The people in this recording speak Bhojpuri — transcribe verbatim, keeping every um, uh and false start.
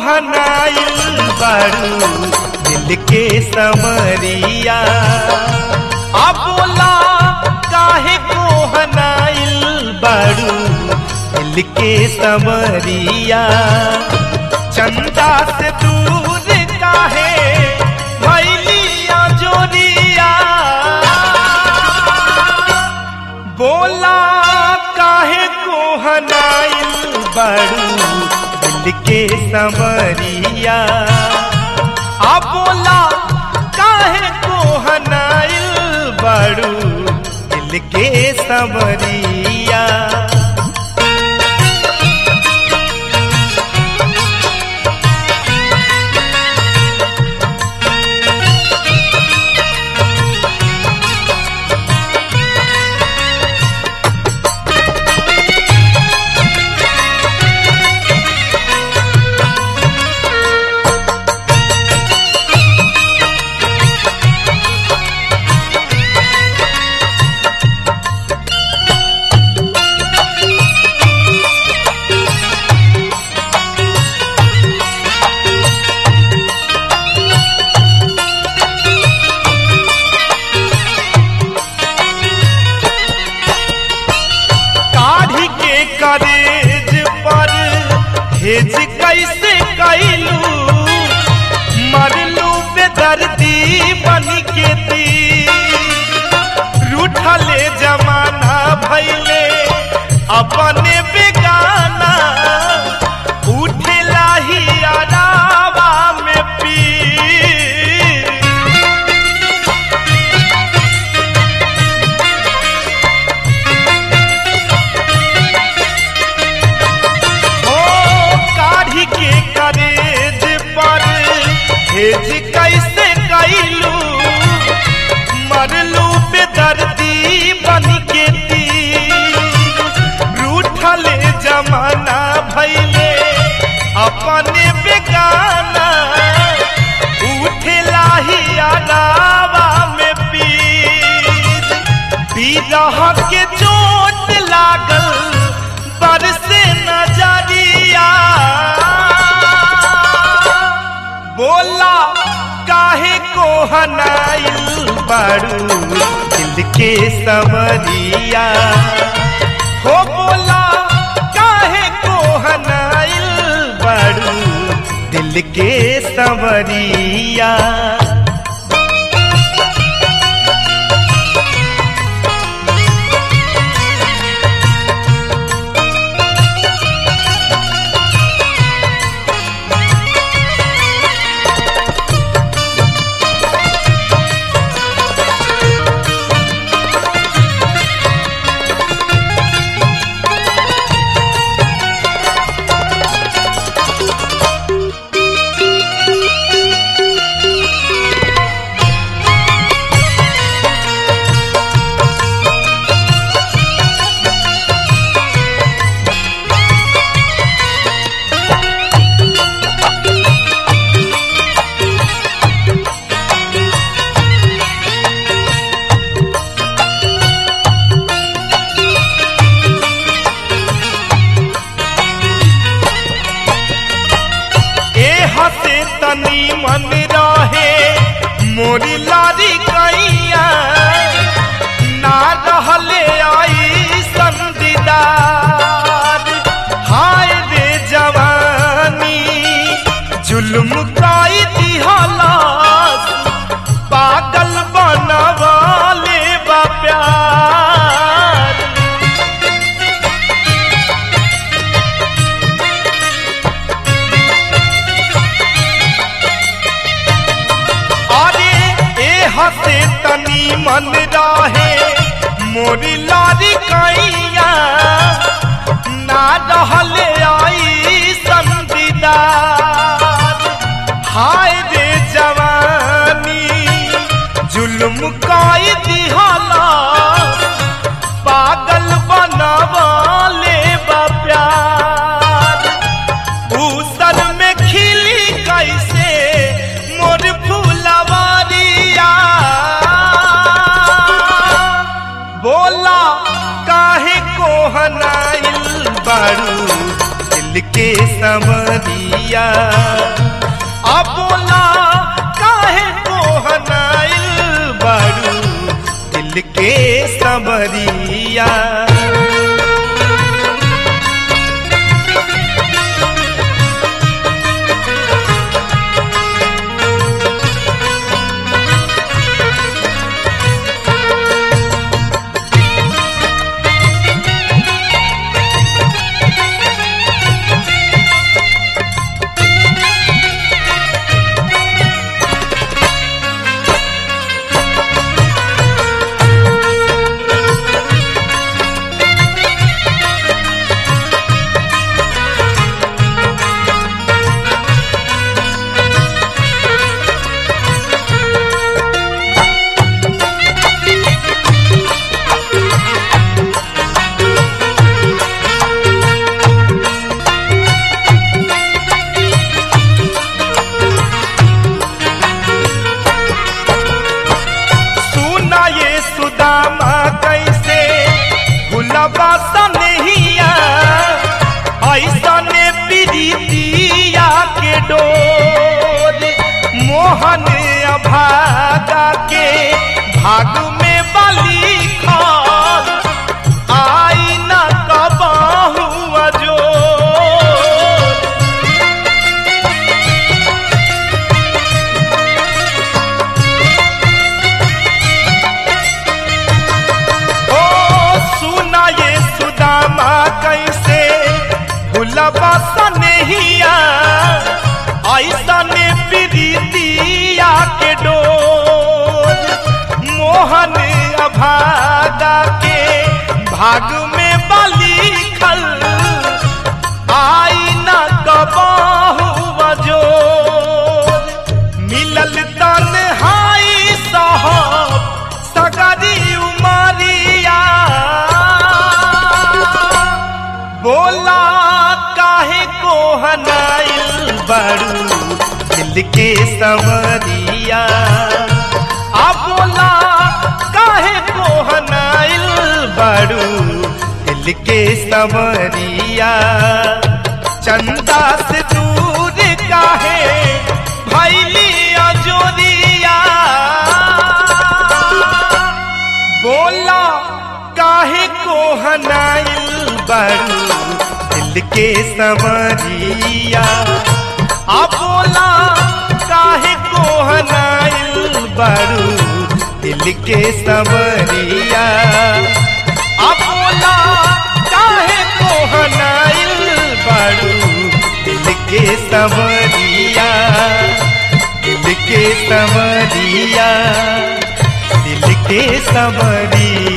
हनाइल बारू दिल के समरिया। अब बोला काहे को हनाइल बारू दिल के समरिया। चंदा से दूर काहे भैलिया जोरिया। बोला काहे को हनाइल बारू दिल के समरिया। आ बोला काहे को हनाइल बारू दिल के समरिया। करेज पर हेज कैसे कैलू मरलू बेदर्दी बन के दी। रूठले जमाना भैले अपने बेगाना उठेला ही अरावा में पी। हेज कैसे कैलू मरलू बेदर्दी बन के तीर। रूठले जमाना भैले अपने बेगाना उठेला ही अलावा में पीर। बिरह के चोट लागल बरसे नजरिया। बोला काहे को हनाइल बारू दिल के समरिया। हो बोला काहे को हनाइल बारू दिल के समरिया। हसे तनी मन रहे मोरी लारी कैया। ना रहले आई संदीदार हाय रे जवानी जुल्म काई दिहलास। पागल बनवाले बा प्यार। हसे तनी मन रहे मोरी लारी कैया। ना रहले आई संदीदार हाय रे जवानी जुल्म काई दिहला। पागल बनवाले बा प्यार। ऊसर में खिली कैसे मोर फूलवारिया। बोला काहे को हनाइल बारू दिल के समरिया। दिल के संवरिया। मोहन अभागा के भाग में बली खाल आई न कबाहू अजो। ओ सुना ये सुदामा कैसे भुलबा सनहिया ऐसा ने प्रीतिया के डोर। मोहन अभागा के भाग में बली खल आई न कबाहू बजोर। मिलल तन्हाई साहब सगरी उमरिया बोला काहे को हनाइल बड़ू दिल के संवरिया। आ बोला काहे को हनाइल बड़ू दिल के संवरिया। चंदा से दूर काहे भैली अजोरिया बोला काहे को हनाइल बड़ू दिल के संवरिया। आ बोला काहे को हनाइल बड़ू दिल के संवरिया। आ बोला काहे को हनाइल बड़ू दिल के संवरिया। दिल के संवरिया दिल के संवरिया।